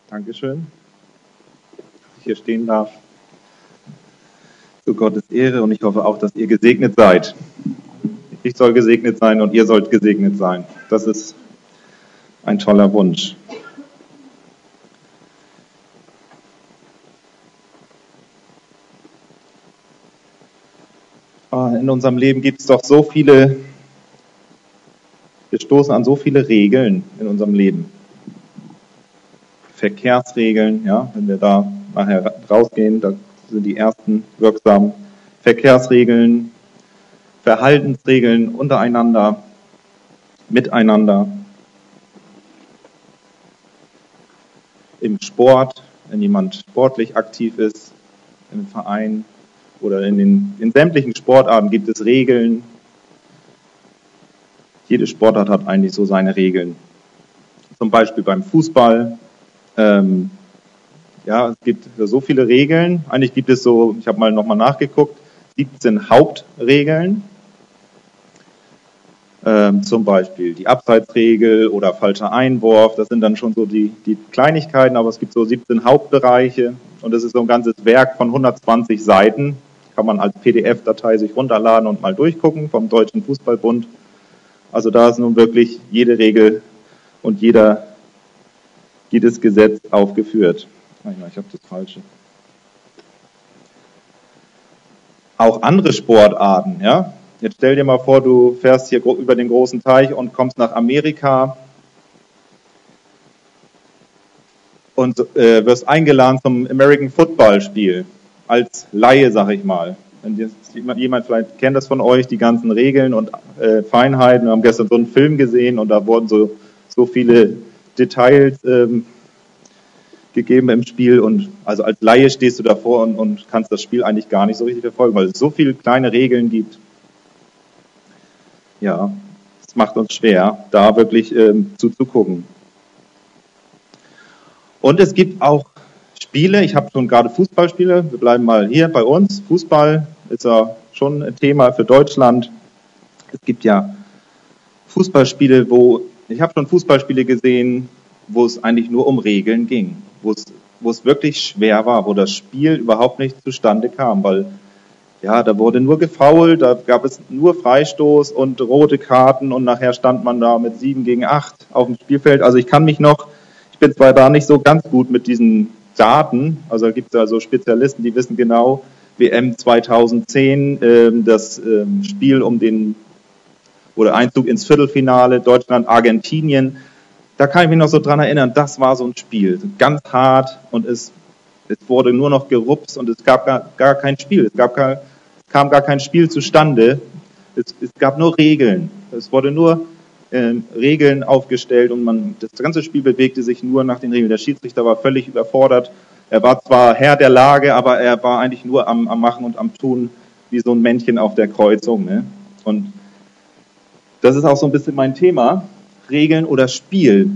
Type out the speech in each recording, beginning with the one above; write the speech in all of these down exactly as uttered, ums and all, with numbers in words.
Dankeschön, dass ich hier stehen darf. Zu Gottes Ehre, und ich hoffe auch, dass ihr gesegnet seid. Ich soll gesegnet sein und ihr sollt gesegnet sein. Das ist ein toller Wunsch. In unserem Leben gibt es doch so viele, wir stoßen an so viele Regeln in unserem Leben. Verkehrsregeln, ja, wenn wir da nachher rausgehen, da sind die ersten wirksam. Verkehrsregeln, Verhaltensregeln untereinander, miteinander. Im Sport, wenn jemand sportlich aktiv ist, im Verein oder in den in sämtlichen Sportarten gibt es Regeln. Jede Sportart hat eigentlich so seine Regeln. Zum Beispiel beim Fußball. Ähm, ja, es gibt so viele Regeln. Eigentlich gibt es so, ich habe mal nochmal nachgeguckt, siebzehn Hauptregeln. Ähm, zum Beispiel die Abseitsregel oder falscher Einwurf. Das sind dann schon so die, die Kleinigkeiten, aber es gibt so siebzehn Hauptbereiche. Und das ist so ein ganzes Werk von hundertzwanzig Seiten. Kann man als P D F-Datei sich runterladen und mal durchgucken vom Deutschen Fußballbund. Also da ist nun wirklich jede Regel und jeder jedes Gesetz aufgeführt. Ich habe das Falsche. Auch andere Sportarten, ja. Jetzt stell dir mal vor, du fährst hier über den großen Teich und kommst nach Amerika und äh, wirst eingeladen zum American Football Spiel. Als Laie, sag ich mal. Wenn jetzt jemand vielleicht kennt das von euch, die ganzen Regeln und äh, Feinheiten. Wir haben gestern so einen Film gesehen und da wurden so, so viele Details ähm, gegeben im Spiel, und also als Laie stehst du davor und, und kannst das Spiel eigentlich gar nicht so richtig verfolgen, weil es so viele kleine Regeln gibt. Ja, es macht uns schwer, da wirklich ähm, zuzugucken. Und es gibt auch Spiele, ich habe schon gerade Fußballspiele, wir bleiben mal hier bei uns. Fußball ist ja schon ein Thema für Deutschland. Es gibt ja Fußballspiele, wo, ich habe schon Fußballspiele gesehen, wo es eigentlich nur um Regeln ging, wo es, wo es wirklich schwer war, wo das Spiel überhaupt nicht zustande kam, weil ja, da wurde nur gefoult, da gab es nur Freistoß und rote Karten und nachher stand man da mit sieben gegen acht auf dem Spielfeld. Also ich kann mich noch, ich bin zwar da nicht so ganz gut mit diesen Daten, also da gibt es also Spezialisten, die wissen genau, W M zweitausendzehn, äh, das äh, Spiel um den, oder Einzug ins Viertelfinale, Deutschland, Argentinien, da kann ich mich noch so dran erinnern, das war so ein Spiel, ganz hart, und es, es wurde nur noch gerupst und es gab gar, gar kein Spiel, es, gab gar, es kam gar kein Spiel zustande, es, es gab nur Regeln, es wurde nur äh, Regeln aufgestellt und man, das ganze Spiel bewegte sich nur nach den Regeln. Der Schiedsrichter war völlig überfordert, er war zwar Herr der Lage, aber er war eigentlich nur am, am Machen und am Tun, wie so ein Männchen auf der Kreuzung, ne? Und das ist auch so ein bisschen mein Thema, Regeln oder Spiel.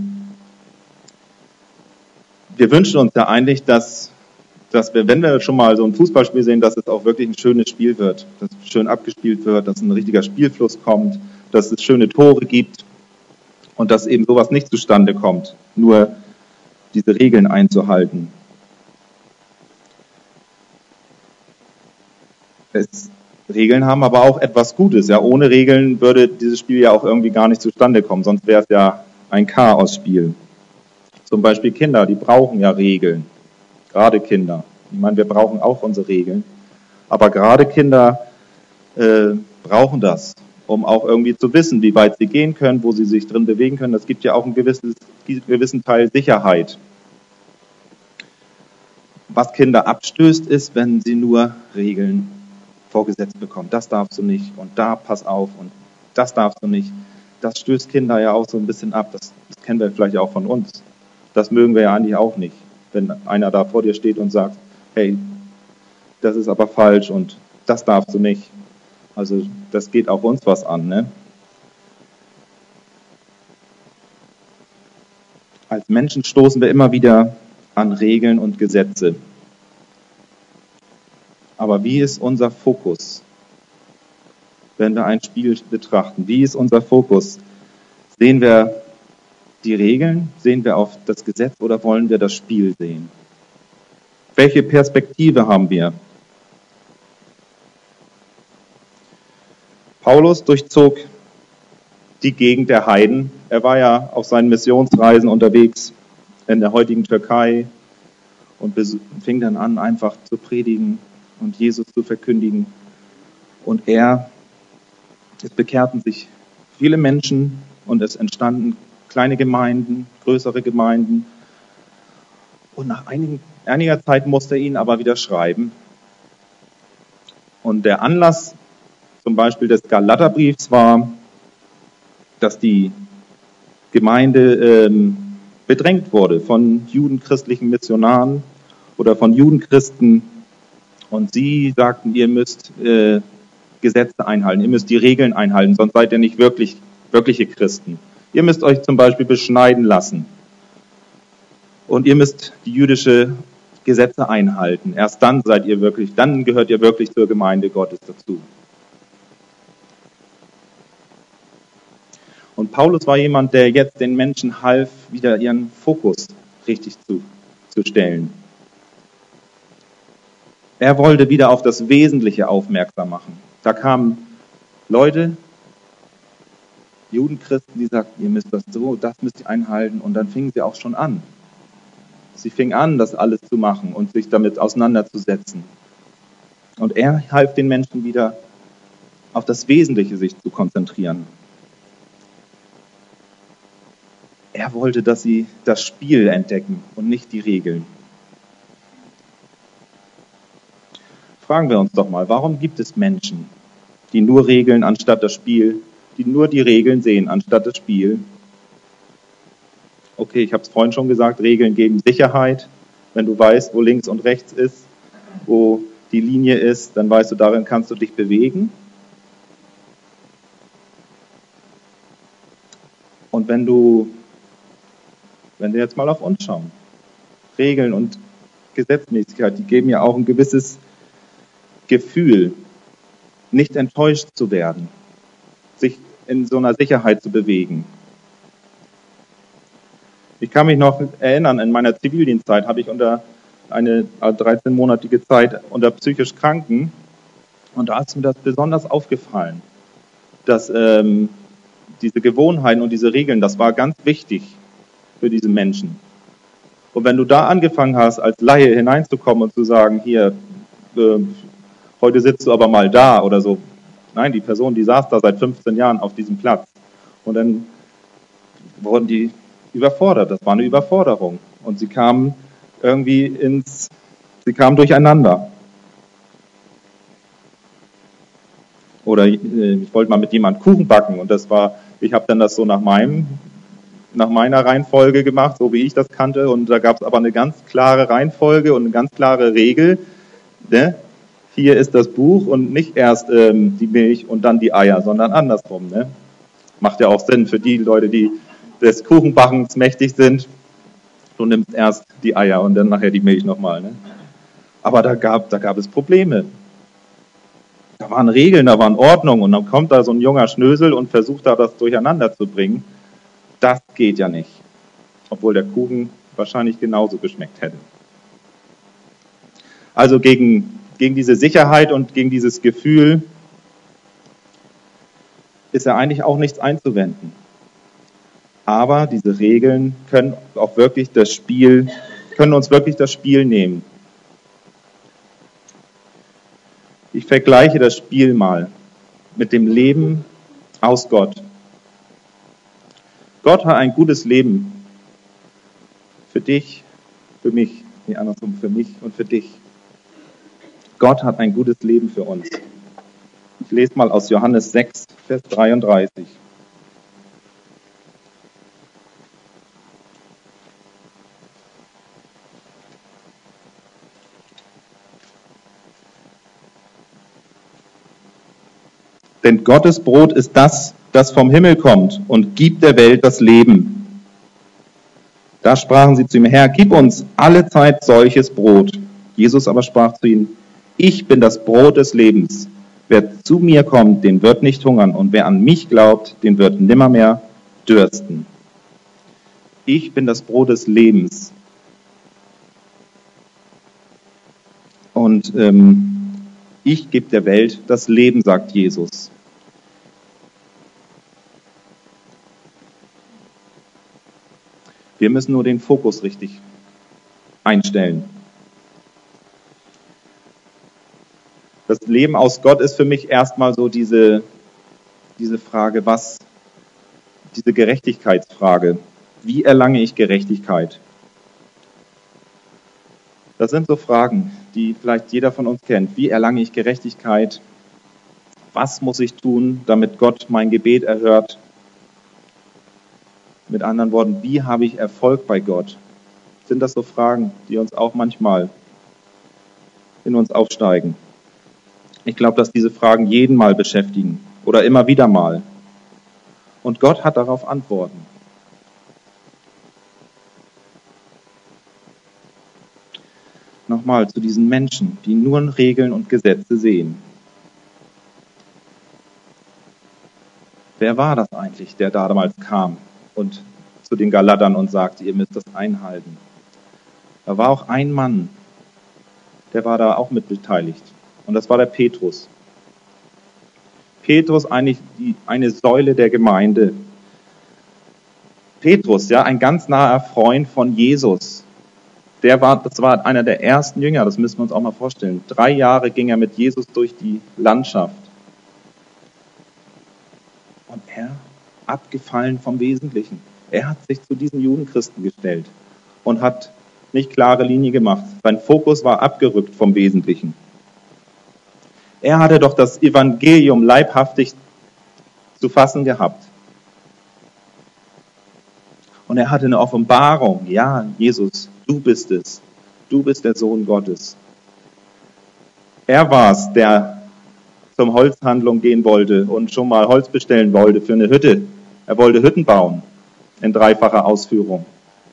Wir wünschen uns ja eigentlich, dass, dass wir, wenn wir schon mal so ein Fußballspiel sehen, dass es auch wirklich ein schönes Spiel wird, dass es schön abgespielt wird, dass ein richtiger Spielfluss kommt, dass es schöne Tore gibt und dass eben sowas nicht zustande kommt, nur diese Regeln einzuhalten. Es, Regeln haben aber auch etwas Gutes. Ja, ohne Regeln würde dieses Spiel ja auch irgendwie gar nicht zustande kommen, sonst wäre es ja ein Chaosspiel. Zum Beispiel Kinder, die brauchen ja Regeln. Gerade Kinder. Ich meine, wir brauchen auch unsere Regeln. Aber gerade Kinder äh, brauchen das, um auch irgendwie zu wissen, wie weit sie gehen können, wo sie sich drin bewegen können. Das gibt ja auch einen gewissen, gewissen Teil Sicherheit. Was Kinder abstößt, ist, wenn sie nur Regeln vorgesetzt bekommen. Das darfst du nicht und da pass auf und das darfst du nicht. Das stößt Kinder ja auch so ein bisschen ab. Das, das kennen wir vielleicht auch von uns. Das mögen wir ja eigentlich auch nicht, wenn einer da vor dir steht und sagt, hey, das ist aber falsch und das darfst du nicht. Also das geht auch uns was an, ne? Als Menschen stoßen wir immer wieder an Regeln und Gesetze. Aber wie ist unser Fokus, wenn wir ein Spiel betrachten? Wie ist unser Fokus? Sehen wir die Regeln? Sehen wir auf das Gesetz oder wollen wir das Spiel sehen? Welche Perspektive haben wir? Paulus durchzog die Gegend der Heiden. Er war ja auf seinen Missionsreisen unterwegs in der heutigen Türkei und fing dann an, einfach zu predigen und Jesus zu verkündigen. Und er, es bekehrten sich viele Menschen und es entstanden kleine Gemeinden, größere Gemeinden. Und nach einigen, einiger Zeit musste er ihnen aber wieder schreiben. Und der Anlass zum Beispiel des Galaterbriefs war, dass die Gemeinde ähm, bedrängt wurde von judenchristlichen Missionaren oder von Judenchristen. Und sie sagten, ihr müsst äh, Gesetze einhalten, ihr müsst die Regeln einhalten, sonst seid ihr nicht wirklich wirkliche Christen. Ihr müsst euch zum Beispiel beschneiden lassen. Und ihr müsst die jüdische Gesetze einhalten. Erst dann seid ihr wirklich, dann gehört ihr wirklich zur Gemeinde Gottes dazu. Und Paulus war jemand, der jetzt den Menschen half, wieder ihren Fokus richtig zu, zu stellen. Er wollte wieder auf das Wesentliche aufmerksam machen. Da kamen Leute, Judenchristen, die sagten, ihr müsst das so, das müsst ihr einhalten. Und dann fingen sie auch schon an. Sie fingen an, das alles zu machen und sich damit auseinanderzusetzen. Und er half den Menschen wieder, auf das Wesentliche sich zu konzentrieren. Er wollte, dass sie das Spiel entdecken und nicht die Regeln. Fragen wir uns doch mal, warum gibt es Menschen, die nur Regeln anstatt das Spiel, die nur die Regeln sehen anstatt das Spiel? Okay, ich habe es vorhin schon gesagt, Regeln geben Sicherheit. Wenn du weißt, wo links und rechts ist, wo die Linie ist, dann weißt du, darin kannst du dich bewegen. Und wenn du, wenn wir jetzt mal auf uns schauen, Regeln und Gesetzmäßigkeit, die geben ja auch ein gewisses Gefühl, nicht enttäuscht zu werden, sich in so einer Sicherheit zu bewegen. Ich kann mich noch erinnern, in meiner Zivildienstzeit habe ich unter eine dreizehnmonatige Zeit unter psychisch Kranken, und da ist mir das besonders aufgefallen, dass ähm, diese Gewohnheiten und diese Regeln, das war ganz wichtig für diese Menschen. Und wenn du da angefangen hast, als Laie hineinzukommen und zu sagen, hier, äh, heute sitzt du aber mal da oder so. Nein, die Person, die saß da seit fünfzehn Jahren auf diesem Platz. Und dann wurden die überfordert. Das war eine Überforderung. Und sie kamen irgendwie ins, sie kamen durcheinander. Oder äh, ich wollte mal mit jemandem Kuchen backen und das war, ich habe dann das so nach meinem, nach meiner Reihenfolge gemacht, so wie ich das kannte. Und da gab es aber eine ganz klare Reihenfolge und eine ganz klare Regel. Ne? Hier ist das Buch und nicht erst ähm, die Milch und dann die Eier, sondern andersrum. Ne? Macht ja auch Sinn für die Leute, die des Kuchenbackens mächtig sind. Du nimmst erst die Eier und dann nachher die Milch nochmal. Ne? Aber da gab, da gab es Probleme. Da waren Regeln, da waren Ordnungen und dann kommt da so ein junger Schnösel und versucht da das durcheinander zu bringen. Das geht ja nicht. Obwohl der Kuchen wahrscheinlich genauso geschmeckt hätte. Also gegen, gegen diese Sicherheit und gegen dieses Gefühl ist ja eigentlich auch nichts einzuwenden. Aber diese Regeln können auch wirklich das Spiel, können uns wirklich das Spiel nehmen. Ich vergleiche das Spiel mal mit dem Leben aus Gott. Gott hat ein gutes Leben für dich, für mich, nee, andersrum, für mich und für dich. Gott hat ein gutes Leben für uns. Ich lese mal aus Johannes sechs, Vers dreiunddreißig. Denn Gottes Brot ist das, das vom Himmel kommt und gibt der Welt das Leben. Da sprachen sie zu ihm, Herr, gib uns alle Zeit solches Brot. Jesus aber sprach zu ihnen, ich bin das Brot des Lebens. Wer zu mir kommt, den wird nicht hungern, und wer an mich glaubt, den wird nimmermehr dürsten. Ich bin das Brot des Lebens. Und ähm, ich gebe der Welt das Leben, sagt Jesus. Wir müssen nur den Fokus richtig einstellen. Das Leben aus Gott ist für mich erstmal so diese, diese Frage, was, diese Gerechtigkeitsfrage. Wie erlange ich Gerechtigkeit? Das sind so Fragen, die vielleicht jeder von uns kennt. Wie erlange ich Gerechtigkeit? Was muss ich tun, damit Gott mein Gebet erhört? Mit anderen Worten, wie habe ich Erfolg bei Gott? Sind das so Fragen, die uns auch manchmal in uns aufsteigen? Ich glaube, dass diese Fragen jeden mal beschäftigen oder immer wieder mal. Und Gott hat darauf Antworten. Nochmal zu diesen Menschen, die nur Regeln und Gesetze sehen. Wer war das eigentlich, der damals kam und zu den Galatern und sagte, ihr müsst das einhalten? Da war auch ein Mann, der war da auch mit beteiligt. Und das war der Petrus. Petrus, eigentlich die, eine Säule der Gemeinde. Petrus, ja, ein ganz naher Freund von Jesus. Der war, das war einer der ersten Jünger, das müssen wir uns auch mal vorstellen. Drei Jahre ging er mit Jesus durch die Landschaft. Und er, abgefallen vom Wesentlichen. Er hat sich zu diesen Judenchristen gestellt und hat nicht klare Linie gemacht. Sein Fokus war abgerückt vom Wesentlichen. Er hatte doch das Evangelium leibhaftig zu fassen gehabt. Und er hatte eine Offenbarung. Ja, Jesus, du bist es. Du bist der Sohn Gottes. Er war es, der zum Holzhandlung gehen wollte und schon mal Holz bestellen wollte für eine Hütte. Er wollte Hütten bauen in dreifacher Ausführung.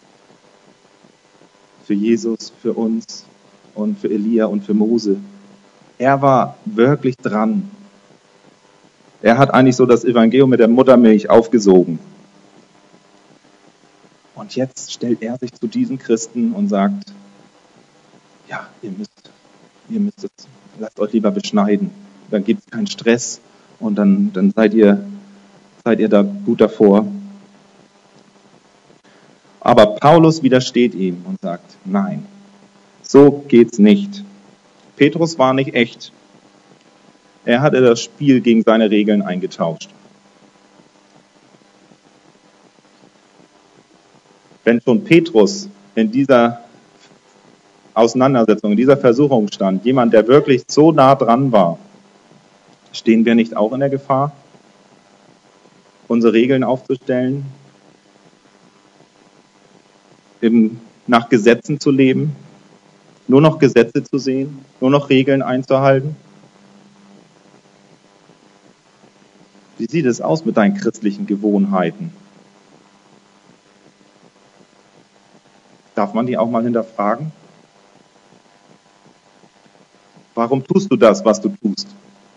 Für Jesus, für uns und für Elia und für Mose. Er war wirklich dran. Er hat eigentlich so das Evangelium mit der Muttermilch aufgesogen. Und jetzt stellt er sich zu diesen Christen und sagt, ja, ihr müsst, ihr müsst es, lasst euch lieber beschneiden. Dann gibt es keinen Stress und dann, dann seid ihr, seid ihr da gut davor. Aber Paulus widersteht ihm und sagt, nein, so geht's nicht. Petrus war nicht echt. Er hatte das Spiel gegen seine Regeln eingetauscht. Wenn schon Petrus in dieser Auseinandersetzung, in dieser Versuchung stand, jemand, der wirklich so nah dran war, stehen wir nicht auch in der Gefahr, unsere Regeln aufzustellen, im, nach Gesetzen zu leben, nur noch Gesetze zu sehen, nur noch Regeln einzuhalten? Wie sieht es aus mit deinen christlichen Gewohnheiten? Darf man die auch mal hinterfragen? Warum tust du das, was du tust?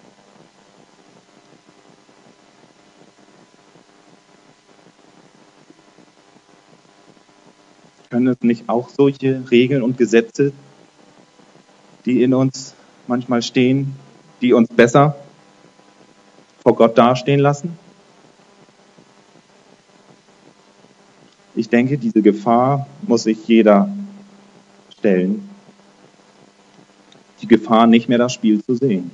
Können es nicht auch solche Regeln und Gesetze, die in uns manchmal stehen, die uns besser vor Gott dastehen lassen? Ich denke, diese Gefahr muss sich jeder stellen. Die Gefahr, nicht mehr das Spiel zu sehen.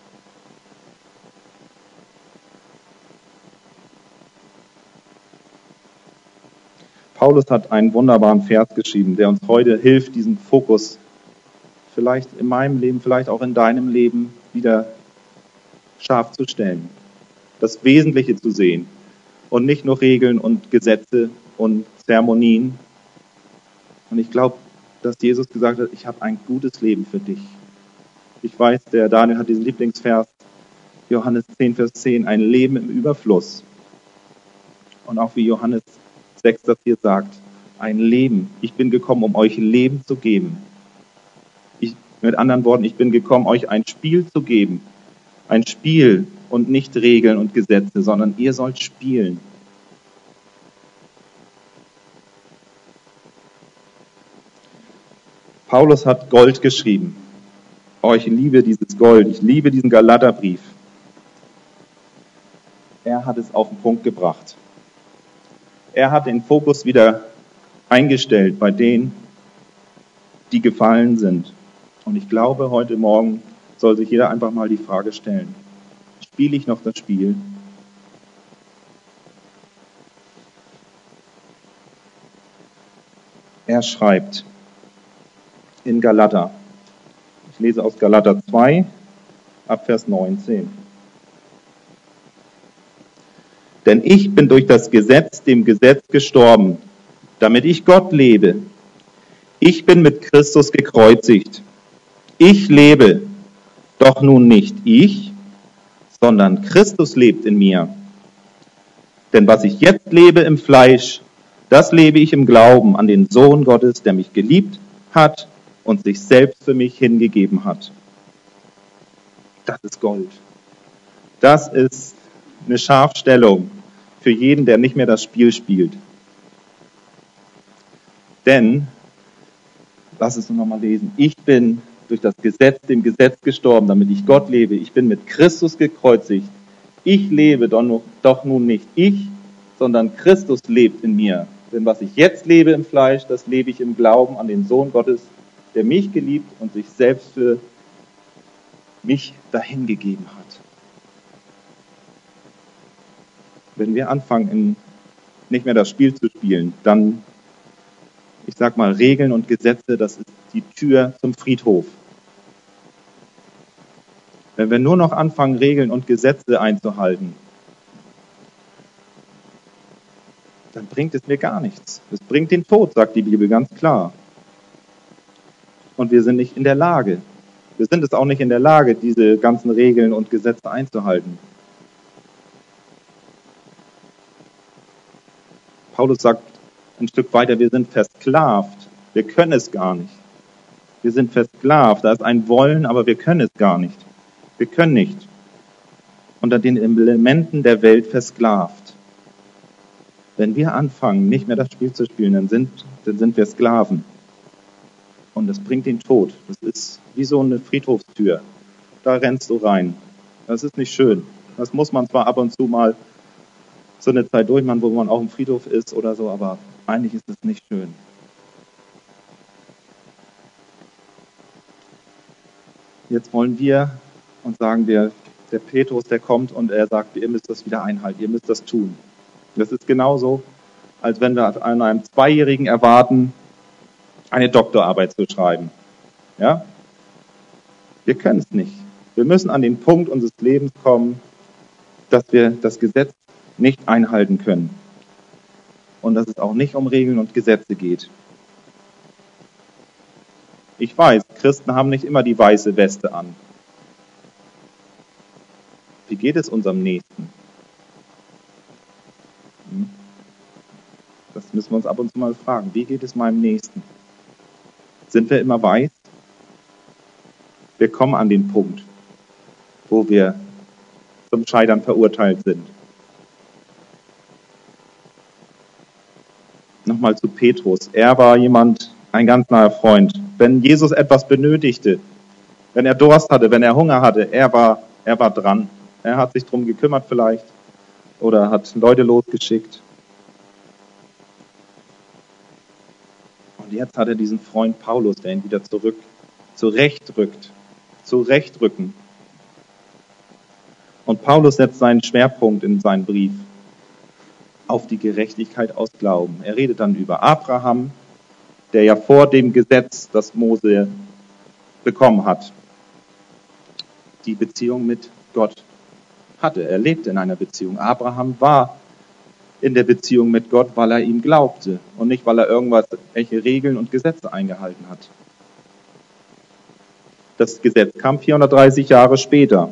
Paulus hat einen wunderbaren Vers geschrieben, der uns heute hilft, diesen Fokus vielleicht in meinem Leben, vielleicht auch in deinem Leben wieder scharf zu stellen. Das Wesentliche zu sehen und nicht nur Regeln und Gesetze und Zeremonien. Und ich glaube, dass Jesus gesagt hat, ich habe ein gutes Leben für dich. Ich weiß, der Daniel hat diesen Lieblingsvers, Johannes zehn, Vers zehn, ein Leben im Überfluss. Und auch wie Johannes sechs das hier sagt, ein Leben. Ich bin gekommen, um euch Leben zu geben. Ich, mit anderen Worten, ich bin gekommen, euch ein Spiel zu geben. Ein Spiel und nicht Regeln und Gesetze, sondern ihr sollt spielen. Paulus hat Gold geschrieben. Oh, ich liebe dieses Gold, ich liebe diesen Galaterbrief. Er hat es auf den Punkt gebracht. Er hat den Fokus wieder eingestellt bei denen, die gefallen sind. Und ich glaube, heute Morgen soll sich jeder einfach mal die Frage stellen: Spiele ich noch das Spiel? Er schreibt in Galater, ich lese aus Galater zwei, ab Vers neunzehn. Denn ich bin durch das Gesetz dem Gesetz gestorben, damit ich Gott lebe. Ich bin mit Christus gekreuzigt. Ich lebe, doch nun nicht ich, sondern Christus lebt in mir. Denn was ich jetzt lebe im Fleisch, das lebe ich im Glauben an den Sohn Gottes, der mich geliebt hat und sich selbst für mich hingegeben hat. Das ist Gold. Das ist eine Scharfstellung für jeden, der nicht mehr das Spiel spielt. Denn, lass es uns nochmal lesen, ich bin durch das Gesetz, dem Gesetz gestorben, damit ich Gott lebe. Ich bin mit Christus gekreuzigt. Ich lebe doch, noch, doch nun nicht ich, sondern Christus lebt in mir. Denn was ich jetzt lebe im Fleisch, das lebe ich im Glauben an den Sohn Gottes, der mich geliebt und sich selbst für mich dahingegeben hat. Wenn wir anfangen, in nicht mehr das Spiel zu spielen, dann, ich sag mal, Regeln und Gesetze, das ist die Tür zum Friedhof. Wenn wir nur noch anfangen, Regeln und Gesetze einzuhalten, dann bringt es mir gar nichts. Es bringt den Tod, sagt die Bibel ganz klar. Und wir sind nicht in der Lage, wir sind es auch nicht in der Lage, diese ganzen Regeln und Gesetze einzuhalten. Paulus sagt ein Stück weiter, wir sind versklavt. Wir können es gar nicht. Wir sind versklavt. Da ist ein Wollen, aber wir können es gar nicht. Wir können nicht. Unter den Elementen der Welt versklavt. Wenn wir anfangen, nicht mehr das Spiel zu spielen, dann sind, dann sind wir Sklaven. Und das bringt den Tod. Das ist wie so eine Friedhofstür. Da rennst du rein. Das ist nicht schön. Das muss man zwar ab und zu mal so eine Zeit durchmachen, wo man auf dem Friedhof ist oder so, aber eigentlich ist es nicht schön. Jetzt wollen wir und sagen wir, der Petrus, der kommt und er sagt, ihr müsst das wieder einhalten, ihr müsst das tun. Das ist genauso, als wenn wir an einem Zweijährigen erwarten, eine Doktorarbeit zu schreiben. Ja? Wir können es nicht. Wir müssen an den Punkt unseres Lebens kommen, dass wir das Gesetz nicht einhalten können. Und dass es auch nicht um Regeln und Gesetze geht. Ich weiß, Christen haben nicht immer die weiße Weste an. Wie geht es unserem Nächsten? Das müssen wir uns ab und zu mal fragen. Wie geht es meinem Nächsten? Sind wir immer weiß? Wir kommen an den Punkt, wo wir zum Scheitern verurteilt sind. Nochmal zu Petrus. Er war jemand, ein ganz naher Freund. Wenn Jesus etwas benötigte, wenn er Durst hatte, wenn er Hunger hatte, er war, er war dran. Er hat sich darum gekümmert vielleicht oder hat Leute losgeschickt. Und jetzt hat er diesen Freund Paulus, der ihn wieder zurück zurechtrückt, zurechtrücken. Und Paulus setzt seinen Schwerpunkt in seinen Brief auf die Gerechtigkeit aus Glauben. Er redet dann über Abraham, der ja vor dem Gesetz, das Mose bekommen hat, die Beziehung mit Gott hatte. Er lebte in einer Beziehung. Abraham war in der Beziehung mit Gott, weil er ihm glaubte und nicht, weil er irgendwas, welche Regeln und Gesetze eingehalten hat. Das Gesetz kam vierhundertdreißig Jahre später.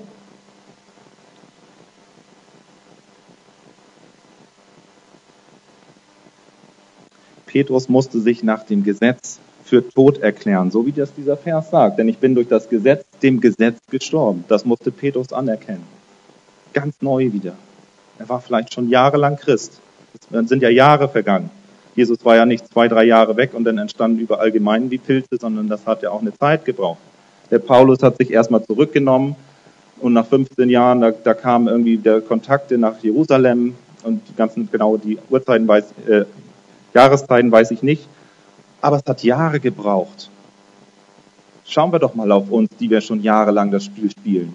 Petrus musste sich nach dem Gesetz für tot erklären, so wie das dieser Vers sagt. Denn ich bin durch das Gesetz, dem Gesetz gestorben. Das musste Petrus anerkennen. Ganz neu wieder. Er war vielleicht schon jahrelang Christ. Dann sind ja Jahre vergangen. Jesus war ja nicht zwei, drei Jahre weg und dann entstanden überall Gemeinden wie Pilze, sondern das hat ja auch eine Zeit gebraucht. Der Paulus hat sich erstmal zurückgenommen und nach fünfzehn Jahren, da, da kamen irgendwie der Kontakte nach Jerusalem und die ganzen, genau die Uhrzeiten weiß, äh, Jahreszeiten weiß ich nicht, aber es hat Jahre gebraucht. Schauen wir doch mal auf uns, die wir schon jahrelang das Spiel spielen.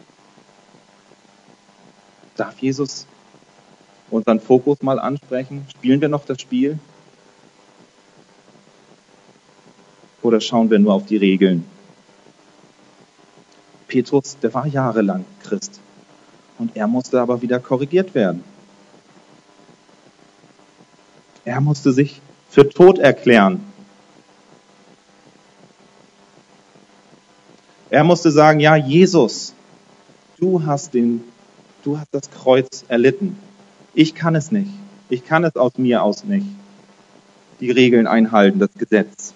Darf Jesus unseren Fokus mal ansprechen? Spielen wir noch das Spiel? Oder schauen wir nur auf die Regeln? Petrus, der war jahrelang Christ. Und er musste aber wieder korrigiert werden. Er musste sich für tot erklären. Er musste sagen, ja, Jesus, du hast den, du hast das Kreuz erlitten. Ich kann es nicht. Ich kann es aus mir aus nicht. Die Regeln einhalten, das Gesetz.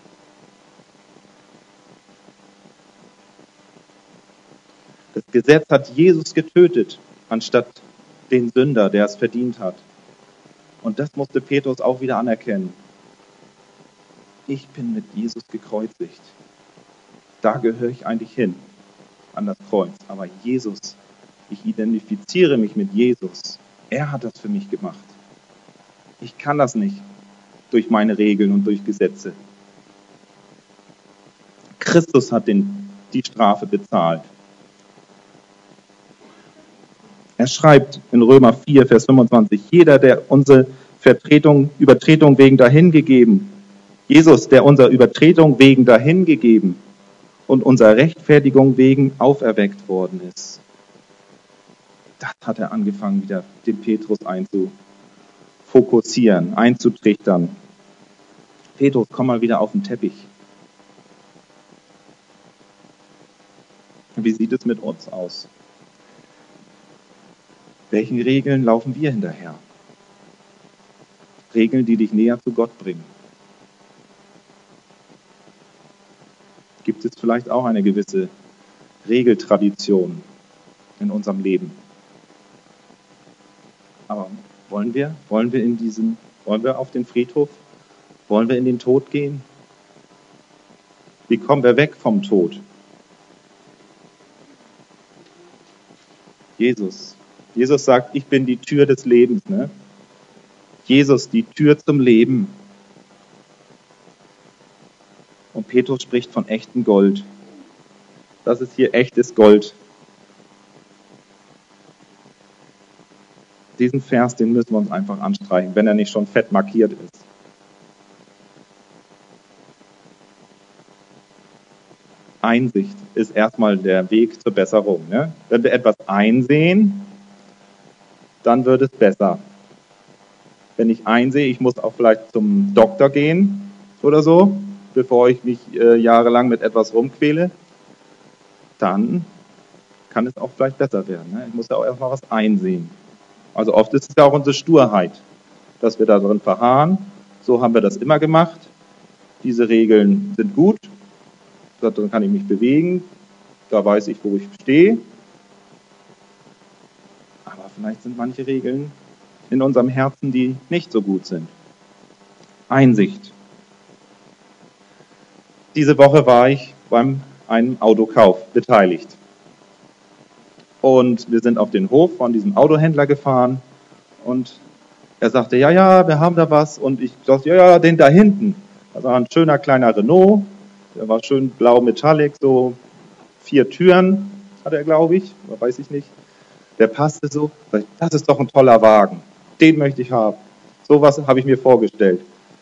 Das Gesetz hat Jesus getötet, anstatt den Sünder, der es verdient hat. Und das musste Petrus auch wieder anerkennen. Ich bin mit Jesus gekreuzigt. Da gehöre ich eigentlich hin, an das Kreuz. Aber Jesus, ich identifiziere mich mit Jesus. Er hat das für mich gemacht. Ich kann das nicht durch meine Regeln und durch Gesetze. Christus hat den, die Strafe bezahlt. Er schreibt in Römer vier, Vers fünfundzwanzig, jeder, der unsere Vertretung, Übertretung wegen dahingegeben, Jesus, der unserer Übertretung wegen dahingegeben und unserer Rechtfertigung wegen auferweckt worden ist. Das hat er angefangen, wieder den Petrus einzufokussieren, einzutrichtern. Petrus, komm mal wieder auf den Teppich. Wie sieht es mit uns aus? Welchen Regeln laufen wir hinterher? Regeln, die dich näher zu Gott bringen. Gibt es vielleicht auch eine gewisse Regeltradition in unserem Leben? Aber wollen wir? Wollen wir in diesen, wollen wir auf den Friedhof? Wollen wir in den Tod gehen? Wie kommen wir weg vom Tod? Jesus. Jesus sagt, ich bin die Tür des Lebens. Ne? Jesus, die Tür zum Leben. Und Petrus spricht von echtem Gold. Das ist hier echtes Gold. Diesen Vers, den müssen wir uns einfach anstreichen, wenn er nicht schon fett markiert ist. Einsicht ist erstmal der Weg zur Besserung. Ne? Wenn wir etwas einsehen, dann wird es besser. Wenn ich einsehe, ich muss auch vielleicht zum Doktor gehen oder so, bevor ich mich äh, jahrelang mit etwas rumquäle, dann kann es auch vielleicht besser werden. Ne? Ich muss ja auch erstmal was einsehen. Also oft ist es ja auch unsere Sturheit, dass wir da drin verharren. So haben wir das immer gemacht. Diese Regeln sind gut. Darin kann ich mich bewegen. Da weiß ich, wo ich stehe. Aber vielleicht sind manche Regeln in unserem Herzen, die nicht so gut sind. Einsicht. Diese Woche war ich beim einem Autokauf beteiligt. Und wir sind auf den Hof von diesem Autohändler gefahren und er sagte, ja, ja, wir haben da was. Und ich dachte, ja, ja, den da hinten. Das war ein schöner kleiner Renault. Der war schön blau metallic, so vier Türen hat er, glaube ich, oder weiß ich nicht. Der passte so. Das ist doch ein toller Wagen. Den möchte ich haben. So was habe ich mir vorgestellt.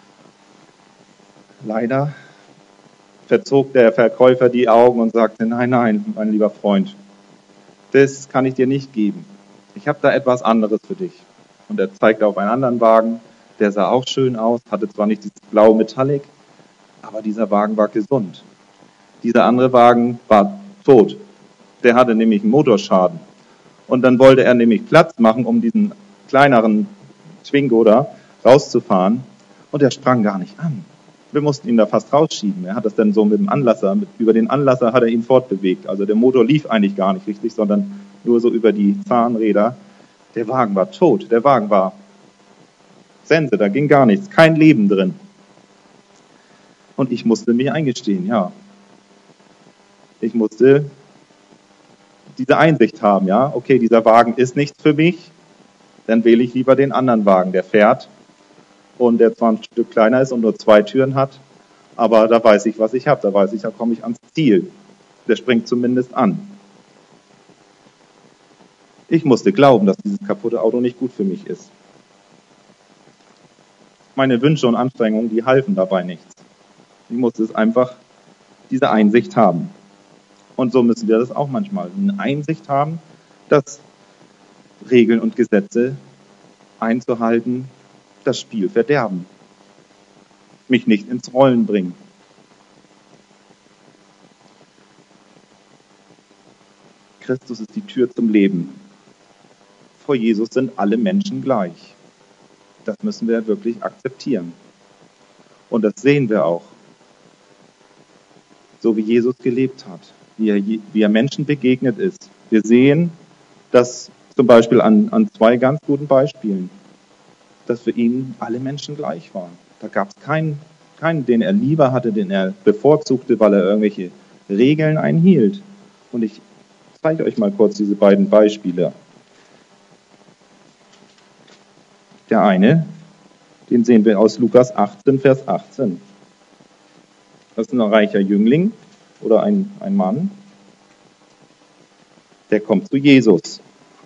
Leider verzog der Verkäufer die Augen und sagte, nein, nein, mein lieber Freund, das kann ich dir nicht geben. Ich habe da etwas anderes für dich. Und er zeigte auf einen anderen Wagen, der sah auch schön aus, hatte zwar nicht dieses blaue Metallic, aber dieser Wagen war gesund. Dieser andere Wagen war tot. Der hatte nämlich einen Motorschaden. Und dann wollte er nämlich Platz machen, um diesen kleineren Twingo da rauszufahren. Und er sprang gar nicht an. Wir mussten ihn da fast rausschieben. Er hat das dann so mit dem Anlasser, mit, über den Anlasser hat er ihn fortbewegt. Also der Motor lief eigentlich gar nicht richtig, sondern nur so über die Zahnräder. Der Wagen war tot. Der Wagen war Sense, da ging gar nichts, kein Leben drin. Und ich musste mir eingestehen, ja. Ich musste diese Einsicht haben, ja. Okay, dieser Wagen ist nichts für mich, dann wähle ich lieber den anderen Wagen, der fährt und der zwar ein Stück kleiner ist und nur zwei Türen hat, aber da weiß ich, was ich habe, da weiß ich, da komme ich ans Ziel. Der springt zumindest an. Ich musste glauben, dass dieses kaputte Auto nicht gut für mich ist. Meine Wünsche und Anstrengungen, die halfen dabei nichts. Ich musste es einfach, diese Einsicht haben. Und so müssen wir das auch manchmal. Eine Einsicht haben, dass Regeln und Gesetze einzuhalten das Spiel verderben. Mich nicht ins Rollen bringen. Christus ist die Tür zum Leben. Vor Jesus sind alle Menschen gleich. Das müssen wir wirklich akzeptieren. Und das sehen wir auch. So wie Jesus gelebt hat, wie er, wie er Menschen begegnet ist. Wir sehen das zum Beispiel an, an zwei ganz guten Beispielen, dass für ihn alle Menschen gleich waren. Da gab es keinen, keinen, den er lieber hatte, den er bevorzugte, weil er irgendwelche Regeln einhielt. Und ich zeige euch mal kurz diese beiden Beispiele. Der eine, den sehen wir aus Lukas achtzehn, Vers achtzehn. Das ist ein reicher Jüngling oder ein, ein Mann, der kommt zu Jesus.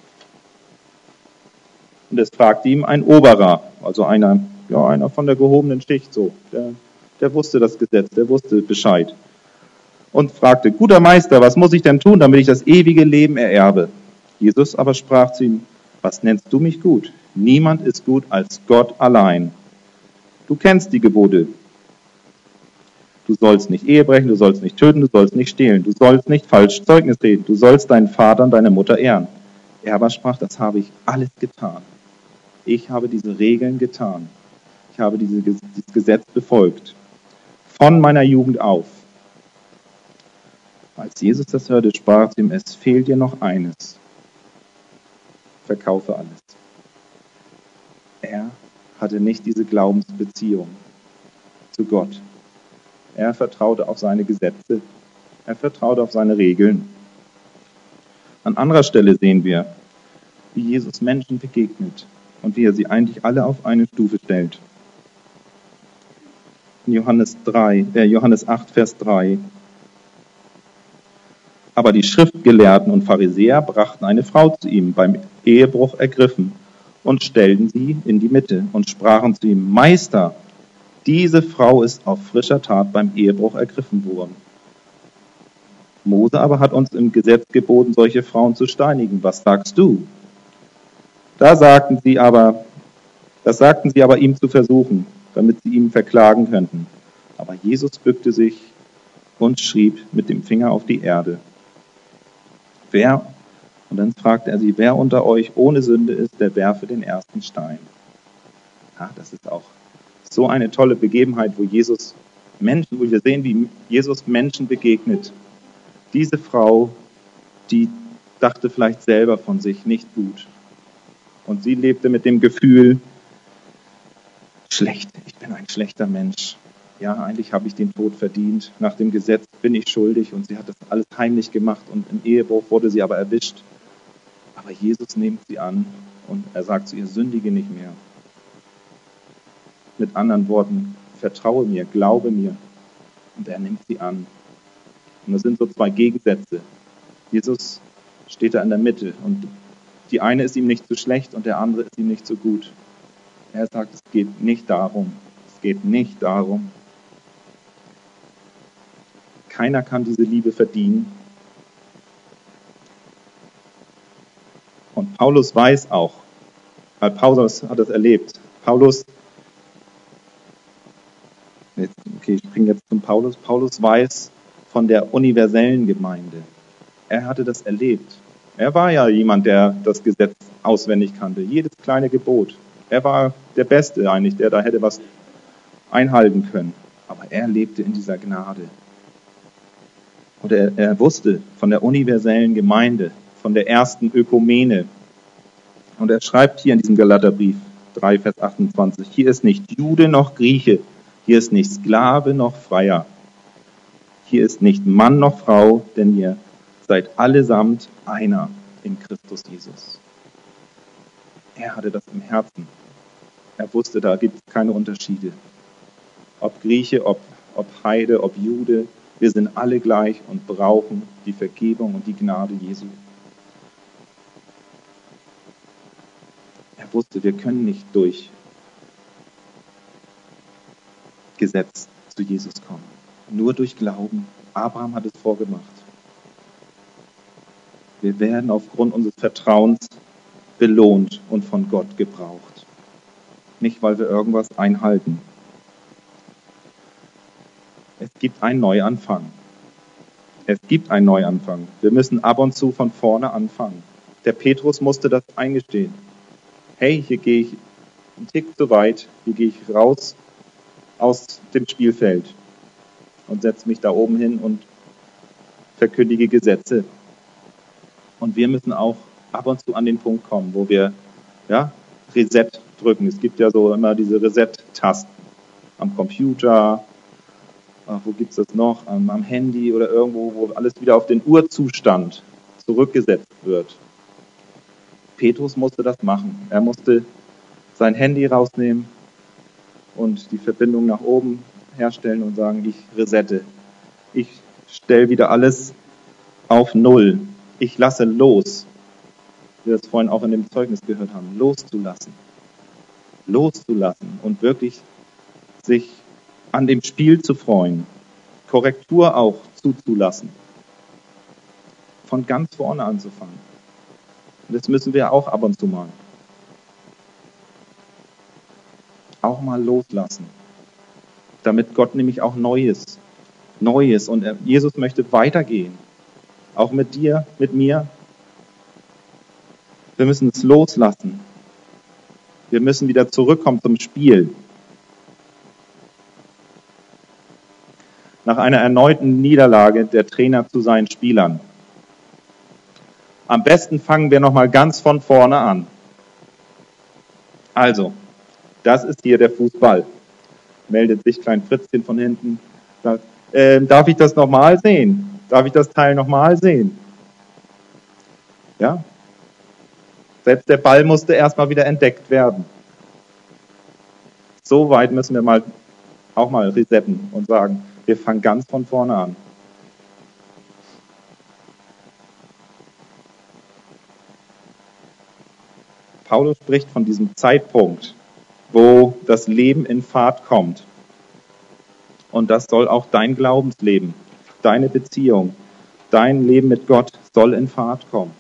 Und es fragt ihm ein Oberer, also einer, ja, einer von der gehobenen Schicht, so. Der, der wusste das Gesetz, der wusste Bescheid. Und fragte, guter Meister, was muss ich denn tun, damit ich das ewige Leben ererbe? Jesus aber sprach zu ihm, was nennst du mich gut? Niemand ist gut als Gott allein. Du kennst die Gebote. Du sollst nicht Ehe brechen, du sollst nicht töten, du sollst nicht stehlen, du sollst nicht falsch Zeugnis reden, du sollst deinen Vater und deine Mutter ehren. Er aber sprach, das habe ich alles getan. Ich habe diese Regeln getan. Ich habe diese, dieses Gesetz befolgt. Von meiner Jugend auf. Als Jesus das hörte, sprach zu ihm, es fehlt dir noch eines. Verkaufe alles. Er hatte nicht diese Glaubensbeziehung zu Gott. Er vertraute auf seine Gesetze. Er vertraute auf seine Regeln. An anderer Stelle sehen wir, wie Jesus Menschen begegnet und wie er sie eigentlich alle auf eine Stufe stellt. In Johannes, drei, äh, Johannes acht, Vers drei. Aber die Schriftgelehrten und Pharisäer brachten eine Frau zu ihm, beim Ehebruch ergriffen, und stellten sie in die Mitte und sprachen zu ihm, Meister, diese Frau ist auf frischer Tat beim Ehebruch ergriffen worden. Mose aber hat uns im Gesetz geboten, solche Frauen zu steinigen. Was sagst du? Da sagten sie aber, das sagten sie aber ihm zu versuchen, damit sie ihn verklagen könnten. Aber Jesus bückte sich und schrieb mit dem Finger auf die Erde. Wer, und dann fragte er sie, wer unter euch ohne Sünde ist, der werfe den ersten Stein. Ja, das ist auch so eine tolle Begebenheit, wo Jesus Menschen, wo wir sehen, wie Jesus Menschen begegnet. Diese Frau, die dachte vielleicht selber von sich nicht gut. Und sie lebte mit dem Gefühl, schlecht, ich bin ein schlechter Mensch. Ja, eigentlich habe ich den Tod verdient. Nach dem Gesetz bin ich schuldig und sie hat das alles heimlich gemacht und im Ehebruch wurde sie aber erwischt. Aber Jesus nimmt sie an und er sagt zu ihr, sündige nicht mehr. Mit anderen Worten, vertraue mir, glaube mir. Und er nimmt sie an. Und das sind so zwei Gegensätze. Jesus steht da in der Mitte und die eine ist ihm nicht so schlecht und der andere ist ihm nicht so gut. Er sagt, es geht nicht darum. Es geht nicht darum. Keiner kann diese Liebe verdienen. Und Paulus weiß auch, weil Paulus hat das erlebt. Paulus, okay, ich bringe jetzt zum Paulus. Paulus weiß von der universellen Gemeinde. Er hatte das erlebt. Er war ja jemand, der das Gesetz auswendig kannte. Jedes kleine Gebot. Er war der Beste eigentlich, der da hätte was einhalten können. Aber er lebte in dieser Gnade. Und er, er wusste von der universellen Gemeinde, von der ersten Ökumene. Und er schreibt hier in diesem Galaterbrief, drei, Vers achtundzwanzig. Hier ist nicht Jude noch Grieche, hier ist nicht Sklave noch Freier. Hier ist nicht Mann noch Frau, denn ihr seid allesamt einer in Christus Jesus. Er hatte das im Herzen. Er wusste, da gibt es keine Unterschiede. Ob Grieche, ob, ob Heide, ob Jude, wir sind alle gleich und brauchen die Vergebung und die Gnade Jesu. Er wusste, wir können nicht durch Gesetz zu Jesus kommen. Nur durch Glauben. Abraham hat es vorgemacht. Wir werden aufgrund unseres Vertrauens belohnt und von Gott gebraucht. Nicht, weil wir irgendwas einhalten. Es gibt einen Neuanfang. Es gibt einen Neuanfang. Wir müssen ab und zu von vorne anfangen. Der Petrus musste das eingestehen. Hey, hier gehe ich einen Tick zu weit. Hier gehe ich raus aus dem Spielfeld und setze mich da oben hin und verkündige Gesetze. Und wir müssen auch ab und zu an den Punkt kommen, wo wir ja, Reset drücken. Es gibt ja so immer diese Reset-Tasten am Computer, ach, wo gibt es das noch, am, am Handy oder irgendwo, wo alles wieder auf den Urzustand zurückgesetzt wird. Petrus musste das machen. Er musste sein Handy rausnehmen und die Verbindung nach oben herstellen und sagen, ich resette. Ich stelle wieder alles auf Null. Ich lasse los. Wie wir das vorhin auch in dem Zeugnis gehört haben. Loszulassen. Loszulassen und wirklich sich an dem Spiel zu freuen. Korrektur auch zuzulassen. Von ganz vorne anzufangen. Und das müssen wir auch ab und zu mal. Auch mal loslassen. Damit Gott nämlich auch Neues, Neues und Jesus möchte weitergehen. Auch mit dir, mit mir. Wir müssen es loslassen. Wir müssen wieder zurückkommen zum Spiel. Nach einer erneuten Niederlage der Trainer zu seinen Spielern. Am besten fangen wir nochmal ganz von vorne an. Also, das ist hier der Fußball. Meldet sich Klein Fritzchen von hinten. Sagt, äh, darf ich das nochmal sehen? Darf ich das Teil nochmal sehen? Ja? Selbst der Ball musste erstmal wieder entdeckt werden. So weit müssen wir mal auch mal resetten und sagen, wir fangen ganz von vorne an. Paulus spricht von diesem Zeitpunkt, wo das Leben in Fahrt kommt. Und das soll auch dein Glaubensleben, deine Beziehung, dein Leben mit Gott soll in Fahrt kommen.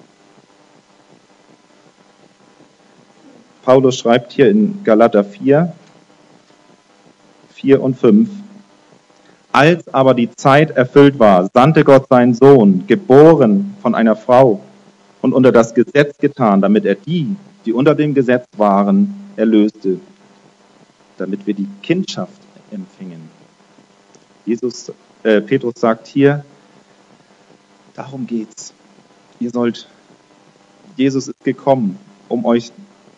Paulus schreibt hier in Galater vier, vier und fünf, als aber die Zeit erfüllt war, sandte Gott seinen Sohn, geboren von einer Frau und unter das Gesetz getan, damit er die, die unter dem Gesetz waren, erlöste, damit wir die Kindschaft empfingen. Jesus, äh, Petrus sagt hier, darum geht's. Ihr sollt, Jesus ist gekommen, um euch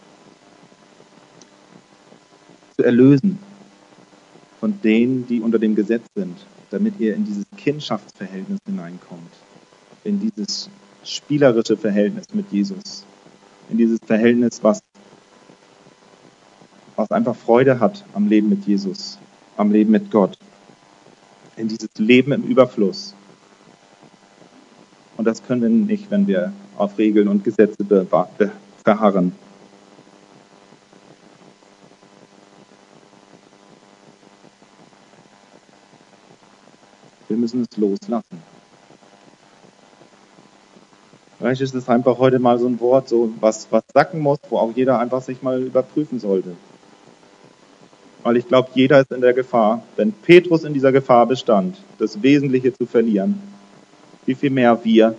zu erlösen von denen, die unter dem Gesetz sind, damit ihr in dieses Kindschaftsverhältnis hineinkommt, in dieses spielerische Verhältnis mit Jesus, in dieses Verhältnis, was, was einfach Freude hat am Leben mit Jesus, am Leben mit Gott, in dieses Leben im Überfluss. Und das können wir nicht, wenn wir auf Regeln und Gesetze beharren. Wir müssen es loslassen. Vielleicht ist es einfach heute mal so ein Wort, so was, was sacken muss, wo auch jeder einfach sich mal überprüfen sollte. Weil ich glaube, jeder ist in der Gefahr, wenn Petrus in dieser Gefahr bestand, das Wesentliche zu verlieren, wie viel mehr wir.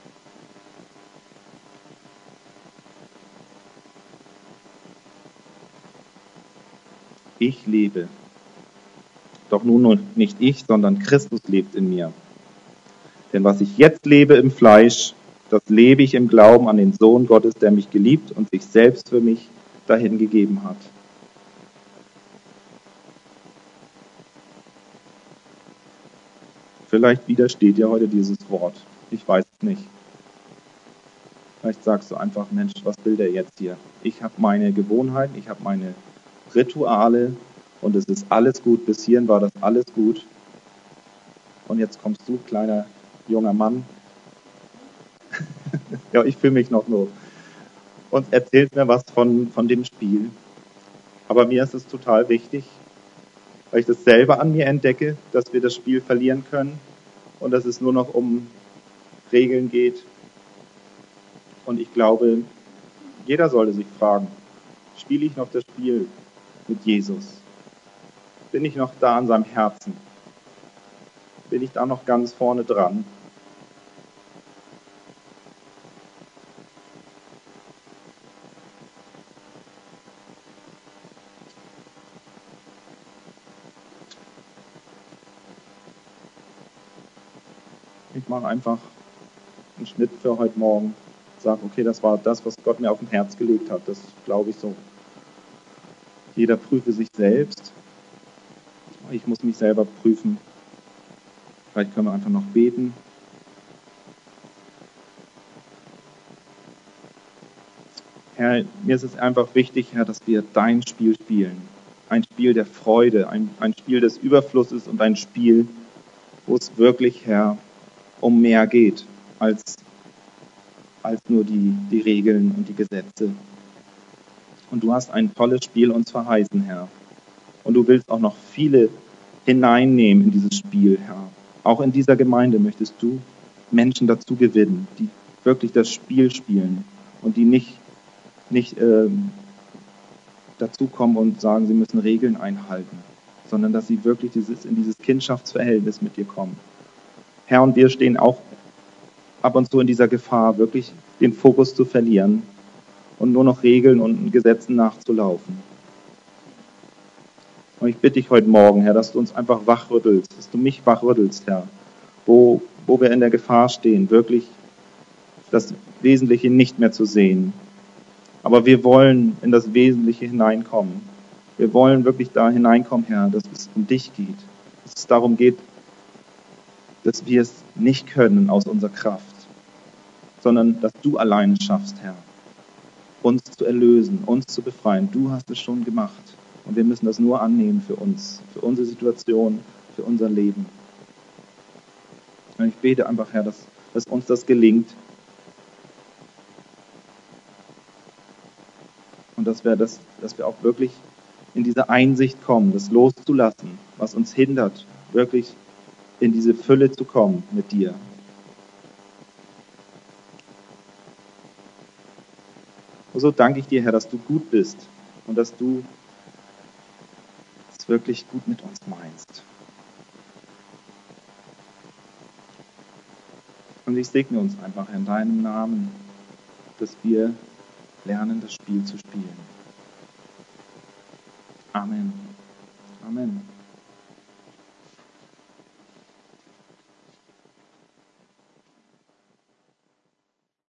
Ich lebe. Doch nun nicht ich, sondern Christus lebt in mir. Denn was ich jetzt lebe im Fleisch, das lebe ich im Glauben an den Sohn Gottes, der mich geliebt und sich selbst für mich dahingegeben hat. Vielleicht widersteht dir heute dieses Wort. Ich weiß es nicht. Vielleicht sagst du einfach, Mensch, was will der jetzt hier? Ich habe meine Gewohnheiten, ich habe meine Rituale und es ist alles gut. Bis hierhin war das alles gut. Und jetzt kommst du, kleiner junger Mann. Ja, ich fühle mich noch so. Und erzählst mir was von, von dem Spiel. Aber mir ist es total wichtig, weil ich das selber an mir entdecke, dass wir das Spiel verlieren können und dass es nur noch um Regeln geht. Und ich glaube, jeder sollte sich fragen, spiele ich noch das Spiel mit Jesus? Bin ich noch da an seinem Herzen? Bin ich da noch ganz vorne dran? Ich mache einfach einen Schnitt für heute Morgen. Sage, okay, das war das, was Gott mir auf dem Herz gelegt hat. Das glaube ich so. Jeder prüfe sich selbst. Ich muss mich selber prüfen. Vielleicht können wir einfach noch beten. Herr, mir ist es einfach wichtig, Herr, dass wir dein Spiel spielen. Ein Spiel der Freude, ein, ein Spiel des Überflusses und ein Spiel, wo es wirklich, Herr, um mehr geht als, als nur die, die Regeln und die Gesetze. Und du hast ein tolles Spiel uns verheißen, Herr. Und du willst auch noch viele hineinnehmen in dieses Spiel, Herr. Auch in dieser Gemeinde möchtest du Menschen dazu gewinnen, die wirklich das Spiel spielen und die nicht, nicht ähm, dazukommen und sagen, sie müssen Regeln einhalten, sondern dass sie wirklich dieses, in dieses Kindschaftsverhältnis mit dir kommen. Herr, und wir stehen auch ab und zu in dieser Gefahr, wirklich den Fokus zu verlieren und nur noch Regeln und Gesetzen nachzulaufen. Und ich bitte dich heute Morgen, Herr, dass du uns einfach wachrüttelst, dass du mich wachrüttelst, Herr, wo, wo wir in der Gefahr stehen, wirklich das Wesentliche nicht mehr zu sehen. Aber wir wollen in das Wesentliche hineinkommen. Wir wollen wirklich da hineinkommen, Herr, dass es um dich geht. Dass es darum geht, dass wir es nicht können aus unserer Kraft, sondern dass du alleine schaffst, Herr, uns zu erlösen, uns zu befreien. Du hast es schon gemacht und wir müssen das nur annehmen für uns, für unsere Situation, für unser Leben. Und ich bete einfach, Herr, dass, dass uns das gelingt und dass wir, das, dass wir auch wirklich in diese Einsicht kommen, das loszulassen, was uns hindert, wirklich in diese Fülle zu kommen mit dir. Und so danke ich dir, Herr, dass du gut bist und dass du es wirklich gut mit uns meinst. Und ich segne uns einfach in deinem Namen, dass wir lernen, das Spiel zu spielen. Amen. Amen.